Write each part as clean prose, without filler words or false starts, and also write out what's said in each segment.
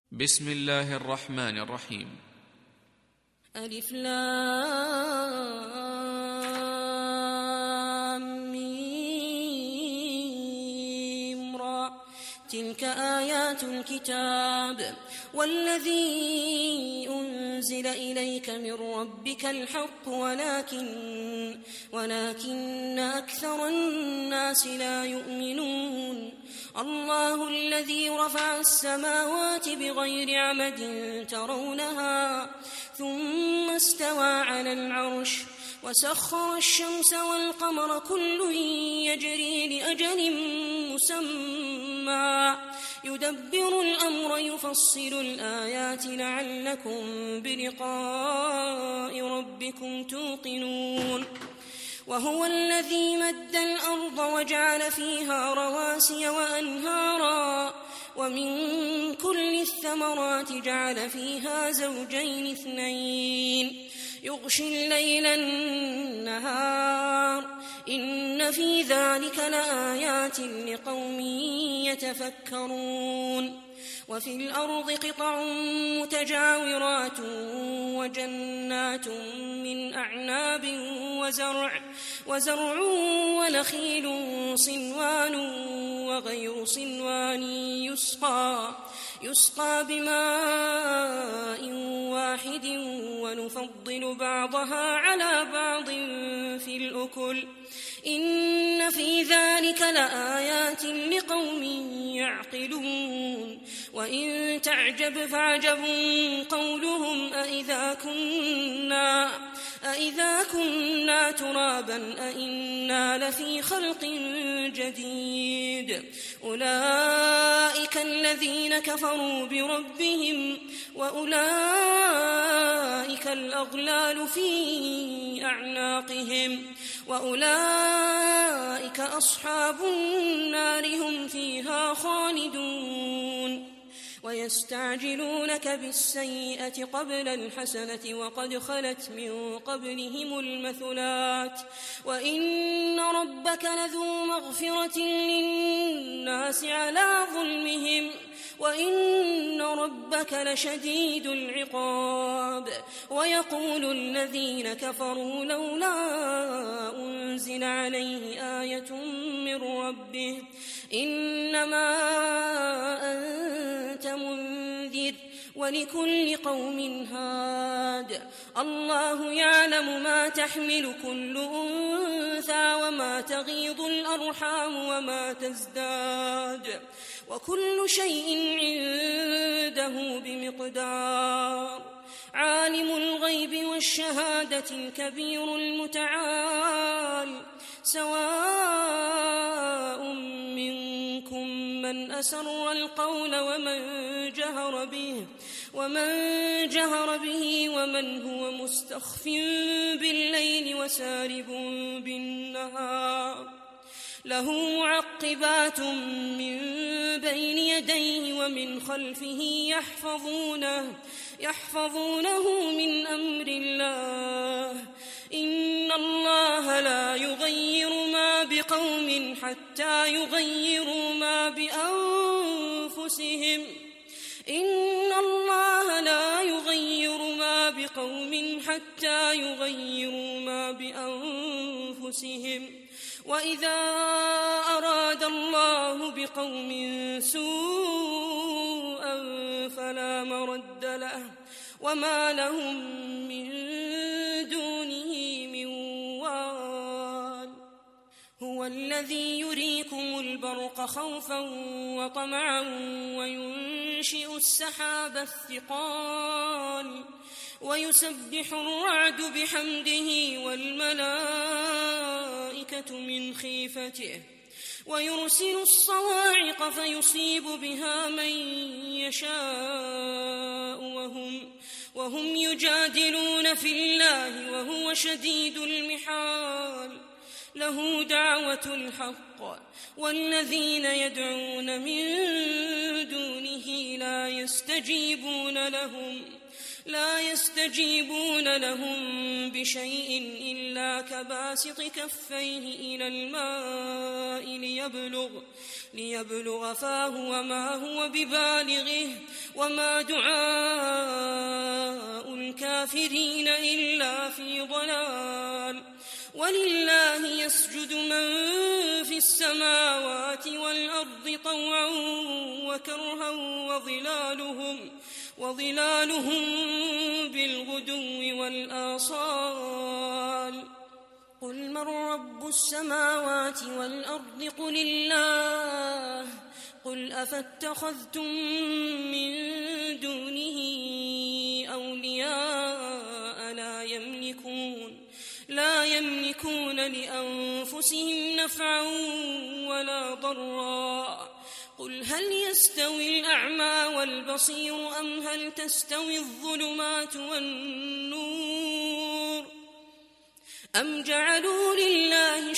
بسم الله الرحمن الرحيم. ألف لام ميم را تلك آيات الكتاب والذي أنزل إليك من ربك الحق ولكن أكثر الناس لا يؤمنون. الله الذي رفع السماوات بغير عمد ترونها ثم استوى على العرش وسخر الشمس والقمر كل يجري لأجل مسمى يدبر الأمر يفصل الآيات لعلكم بلقاء ربكم توقنون. وهو الذي مد الأرض وجعل فيها رواسي وأنهارا ومن كل الثمرات جعل فيها زوجين اثنين يغشي الليل النهار إن في ذلك لآيات لقوم يتفكرون. وفي الأرض قطع متجاورات وجنات من أعناب وزرع ونخيل صنوان وغير صنوان يسقى بماء واحد ونفضل بعضها على بعض في الأكل إن في ذلك لآيات لقوم يعقلون. وإن تعجب فعجب قولهم أإذا كنا ترابا أإنا لفي خلق جديد. أولئك الذين كفروا بربهم وأولئك الأغلال في أعناقهم وأولئك أصحاب النار هم فيها خالدون. ويستعجلونك بالسيئة قبل الحسنة وقد خلت من قبلهم المثلات وإن ربك لذو مغفرة للناس على ظلمهم وإن ربك لشديد العقاب. ويقول الذين كفروا لولا أنزل عليه آية من ربه إنما أنت منذر ولكل قوم هاد. الله يعلم ما تحمل كل أنثى وما تغيض الأرحام وما تزداد وكل شيء عنده بمقدار. عالم الغيب والشهادة الكبير المتعال سواء منكم من أسر القول ومن جهر به ومن هو مستخف بالليل وسارب بالنهار. له معقبات من بين يديه ومن خلفه يحفظونه من أمر الله. إن الله لا يغير ما بقوم حتى يغيروا ما بأنفسهم إن الله لا يغير ما بقوم حتى يغيروا ما بأنفسهم وإذا أراد الله بقوم سوءا فلا مرد له وما لهم من دونه من وال. هو الذي يريكم البرق خوفا وطمعا وينشئ السحاب الثقال ويسبح الرعد بحمده والملائكة من خيفته ويرسل الصواعق فيصيب بها من يشاء وهم يجادلون في الله وهو شديد المحال. له دعوة الحق والذين يدعون من دونه لا يستجيبون لهم بشيء إلا كباسط كفيه إلى الماء ليبلغ فاه وما هو ببالغه وما دعاء الكافرين إلا في ضلال ولله يسجد من في السماوات والأرض طوعا وكرها وظلالهم بالغدو والآصال قل من رب السماوات والأرض قل الله قل أفاتخذتم من دونه أولياء لا يملكون لأنفسهم نفعا ولا ضرا قل هل يستوي الأعمى والبصير أم هل تستوي الظلمات والنور أم جعلوا لله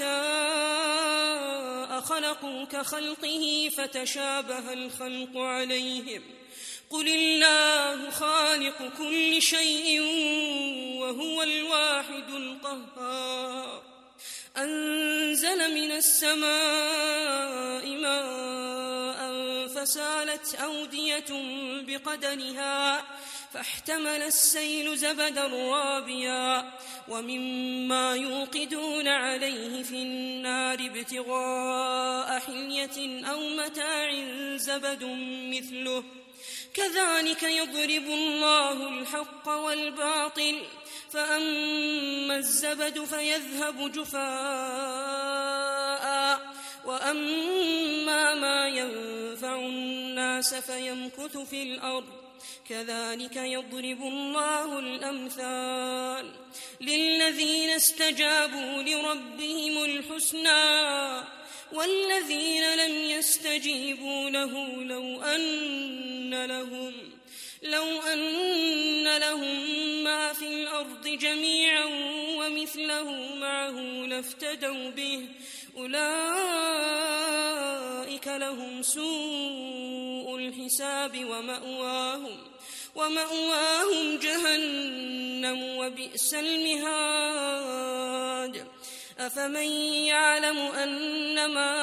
شركاء خلقوا كخلقه فتشابه الخلق عليهم قل الله خالق كل شيء وهو الواحد القهار أنزل من السماء ماء فسالت أودية بقدرها فاحتمل السيل زبدا رابيا ومما يوقدون عليه في النار ابتغاء حلية أو متاع زبد مثله كذلك يضرب الله الحق والباطل فأما الزبد فيذهب جفاء وأما ما ينفع الناس فيمكث في الأرض كذلك يضرب الله الأمثال للذين استجابوا لربهم الحسنى والذين لم يستجيبوا له لو أن لهم ما في الأرض جميعا ومثله معه لافتدوا به أولئك لهم سوء الحساب ومأواهم جهنم وبئس المهاد أفمن يعلم أنما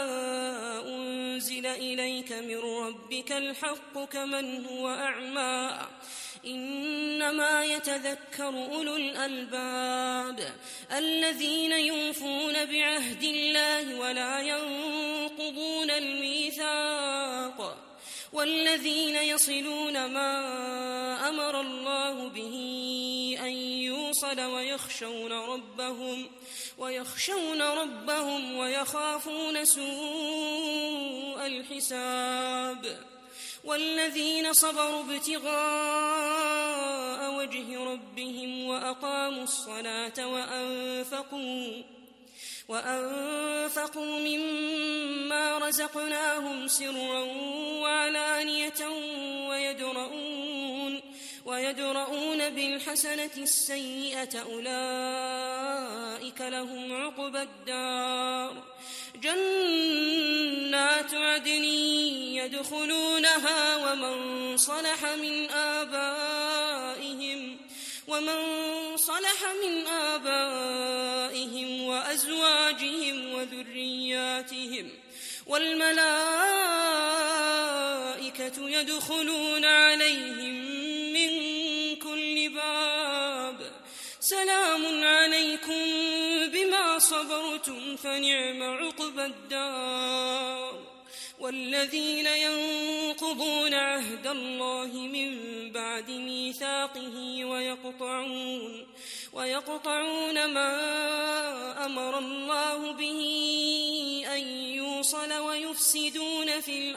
أنزل إليك من ربك الحق كمن هو أعمى إنما يتذكر أولو الألباب الذين يوفون بعهد الله ولا ينقضون الميثاق والذين يصلون ما أمر الله به أن يوصل ويخشون ربهم ويخافون سوء الحساب والذين صبروا ابتغاء وجه ربهم وأقاموا الصلاة وأنفقوا مما رزقناهم سرا وعلانية ويدرؤون بالحسنة السيئة أولئك لهم عقبى الدار جنات عدن يدخلونها ومن صلح من آبائهم وأزواجهم وذرياتهم والملائكة يدخلون عليهم من كل باب سلام عليكم بما صبرتم فنعم عقبى الدار والذين ينقضون عهد الله من بعد ميثاقه ويقطعون ما أمر الله به أن يوصل ويفسدون في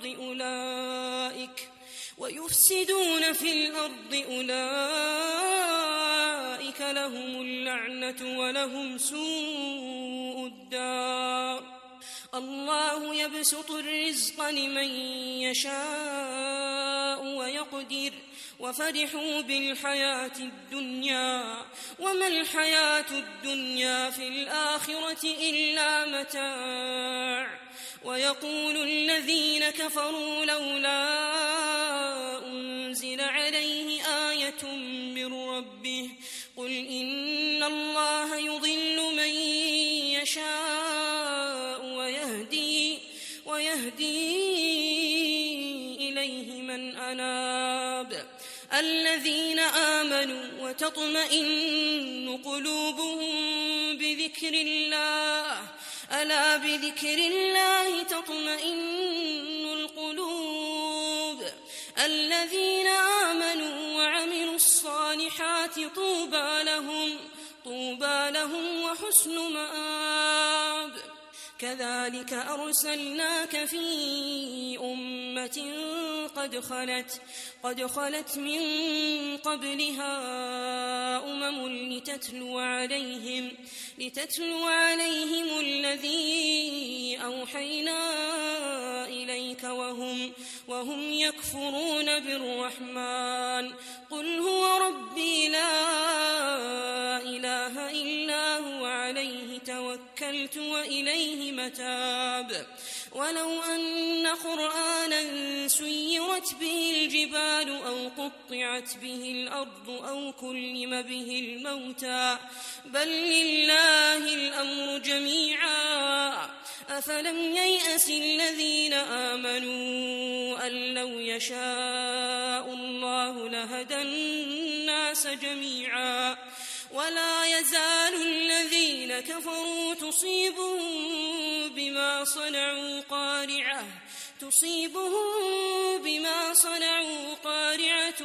الأرض أولئك لهم اللعنة ولهم سوء الدار الله يبسط الرزق لمن يشاء ويقدر وفرحوا بالحياة الدنيا وما الحياة الدنيا في الآخرة إلا متاع ويقول الذين كفروا لولا أنزل عليه آية من ربه قل إن الله يضل من يشاء ويهدي إليه من لمن أناب الذين آمنوا وتطمئن قلوبهم بذكر الله ألا بذكر الله تطمئن القلوب الذين آمنوا وعملوا الصالحات طوبى لهم وحسن مآب كذلك أرسلناك في أمة قد خلت من قبلها لتتلو عليهم الذي أوحينا إليك وهم يكفرون بالرحمن قل هو ربي لا إله إلا هو عليه توكلت وإليه متاب ولو أن قرآنا سيرت به الجبال أو قطعت به الأرض أو كلم به الموتى بل لله الأمر جميعا أفلم ييأس الذين آمنوا أن لو يشاء الله لهدى الناس جميعا ولا يزال الذين كفروا تصيبهم بما صنعوا قارعة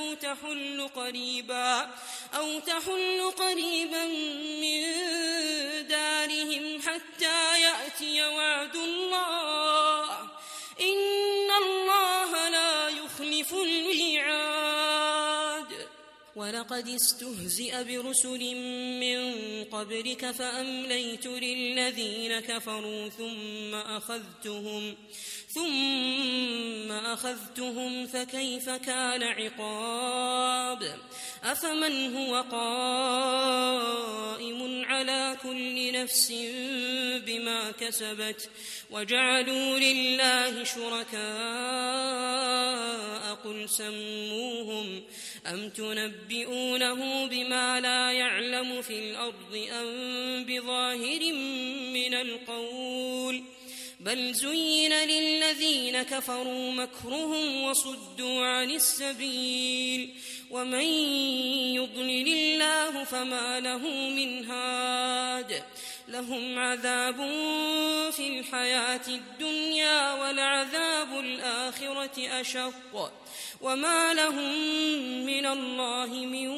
أو تحل قريبا من دارهم حتى يأتي وعد الله إن الله لا يخلف الميعاد ولقد استهزئ برسل من قبلك فأمليت للذين كفروا ثم أخذتهم فكيف كان عقاب أفمن هو قائم على كل نفس بما كسبت وجعلوا لله شركاء قل سموهم أم تنبئونه بما لا يعلم في الأرض أم بظاهر من القول بل زين للذين كفروا مكرهم وصدوا عن السبيل ومن يضلل الله فما له من هاد لهم عذاب في الحياة الدنيا ولعذاب الآخرة أشق وما لهم من الله من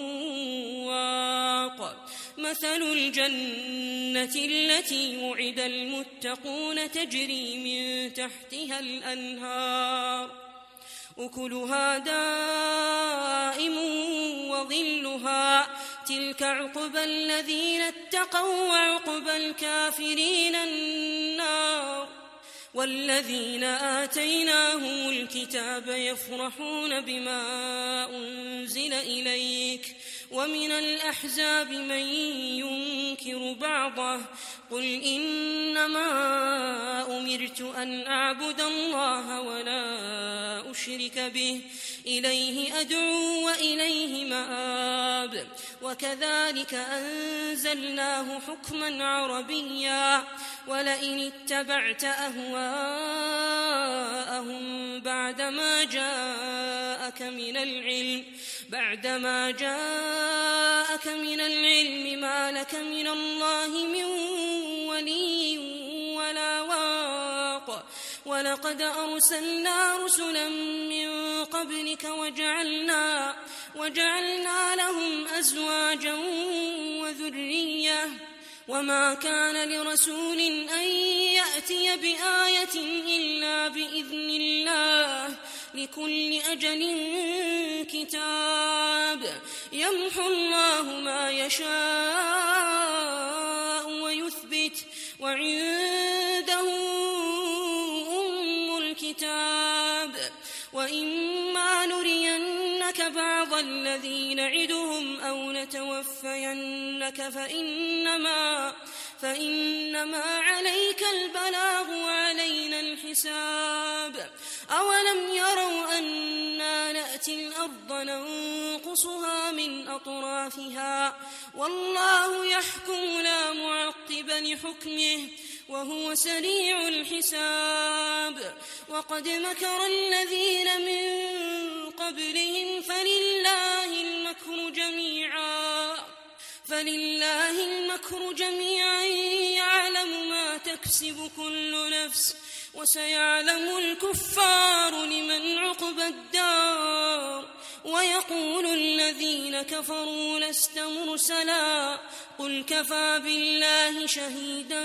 واق مثل الجنة التي وعد المتقون تجري من تحتها الأنهار أكلها دائم وظلها تلك عقبى الذين اتقوا وعقبى الكافرين النار والذين آتيناهم الكتاب يفرحون بما أنزل إليك ومن الأحزاب من ينكر بعضه قل إنما أمرت أن أعبد الله ولا أشرك به إليه أدعو وإليه مآب وكذلك أنزلناه حكما عربيا ولئن اتبعت أهواءهم بعدما جاءك من العلم ما لك من الله من ولي ولا واق ولقد أرسلنا رسلا من قبلك وجعلنا لهم أزواجا وذرية وما كان لرسول أن يأتي بآية إلا بإذن الله لكل أجل كتاب يمحو الله ما يشاء ويثبت وعنده أم الكتاب وإما نرينك بعض الذي نعدهم أو نتوفينك فإنما عليك البلاغ وعلينا الحساب أولم يروا أنا نأتي الأرض ننقصها من أطرافها والله يحكم لا معقب لحكمه وهو سريع الحساب وقد مكر الذين من فلله المكر جميعا يعلم ما تكسب كل نفس وسيعلم الكفار لمن عقبى الدار. ويقول الذين كفروا لست مرسلا قل كفى بالله شهيدا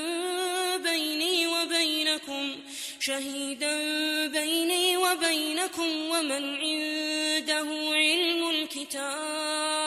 بيني وبينكم ومن عنده علم الكتاب.